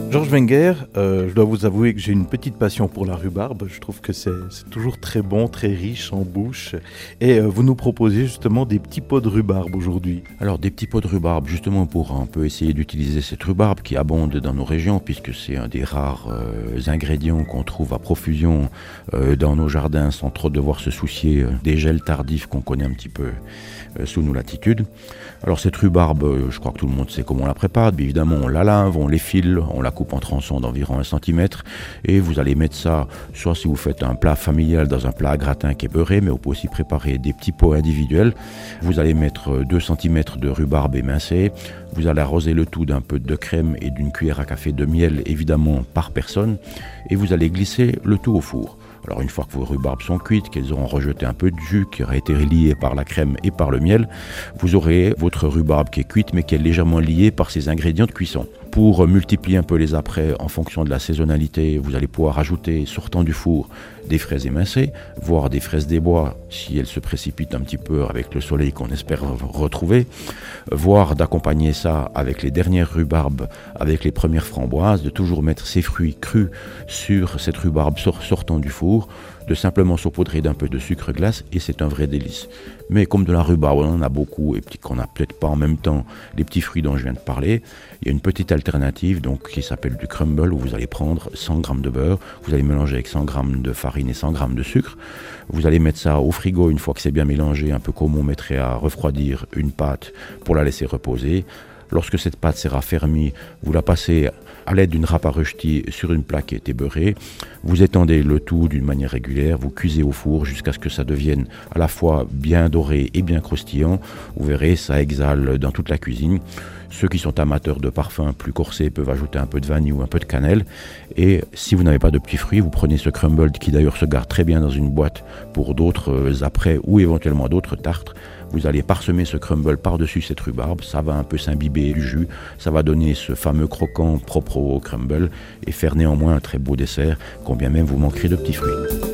Georges Wenger, je dois vous avouer que j'ai une petite passion pour la rhubarbe. Je trouve que c'est toujours très bon, très riche en bouche. Et vous nous proposez justement des petits pots de rhubarbe aujourd'hui. Alors des petits pots de rhubarbe justement pour un peu essayer d'utiliser cette rhubarbe qui abonde dans nos régions puisque c'est un des rares ingrédients qu'on trouve à profusion dans nos jardins sans trop devoir se soucier des gels tardifs qu'on connaît un petit peu sous nos latitudes. Alors cette rhubarbe, je crois que tout le monde sait comment on la prépare. Bien évidemment, on la lave, on l'effile, on la coupe en tronçons d'environ 1 cm et vous allez mettre ça, soit si vous faites un plat familial dans un plat à gratin qui est beurré, mais vous pouvez aussi préparer des petits pots individuels. Vous allez mettre 2 cm de rhubarbe émincée, vous allez arroser le tout d'un peu de crème et d'une cuillère à café de miel, évidemment par personne, et vous allez glisser le tout au four. Alors une fois que vos rhubarbes sont cuites, qu'elles auront rejeté un peu de jus qui aura été lié par la crème et par le miel, vous aurez votre rhubarbe qui est cuite mais qui est légèrement liée par ces ingrédients de cuisson. Pour multiplier un peu les apprêts en fonction de la saisonnalité, vous allez pouvoir ajouter, sortant du four, des fraises émincées, voire des fraises des bois si elles se précipitent un petit peu avec le soleil qu'on espère retrouver, voire d'accompagner ça avec les dernières rhubarbes, avec les premières framboises, de toujours mettre ces fruits crus sur cette rhubarbe sortant du four, de simplement saupoudrer d'un peu de sucre glace et c'est un vrai délice. Mais comme de la rhubarbe, on en a beaucoup et qu'on n'a peut-être pas en même temps les petits fruits dont je viens de parler, il y a une petite alternative donc, qui s'appelle du crumble où vous allez prendre 100 g de beurre, vous allez mélanger avec 100 g de farine et 100 g de sucre, vous allez mettre ça au frigo une fois que c'est bien mélangé, un peu comme on mettrait à refroidir une pâte pour la laisser reposer. Lorsque cette pâte s'est raffermie, vous la passez à l'aide d'une râpe à rösti sur une plaque qui a été beurrée. Vous étendez le tout d'une manière régulière, vous cuisez au four jusqu'à ce que ça devienne à la fois bien doré et bien croustillant. Vous verrez, ça exhale dans toute la cuisine. Ceux qui sont amateurs de parfums plus corsés peuvent ajouter un peu de vanille ou un peu de cannelle. Et si vous n'avez pas de petits fruits, vous prenez ce crumble qui d'ailleurs se garde très bien dans une boîte pour d'autres apprêts ou éventuellement d'autres tartes. Vous allez parsemer ce crumble par-dessus cette rhubarbe, ça va un peu s'imbiber du jus, ça va donner ce fameux croquant propre au crumble et faire néanmoins un très beau dessert, combien même vous manquerez de petits fruits.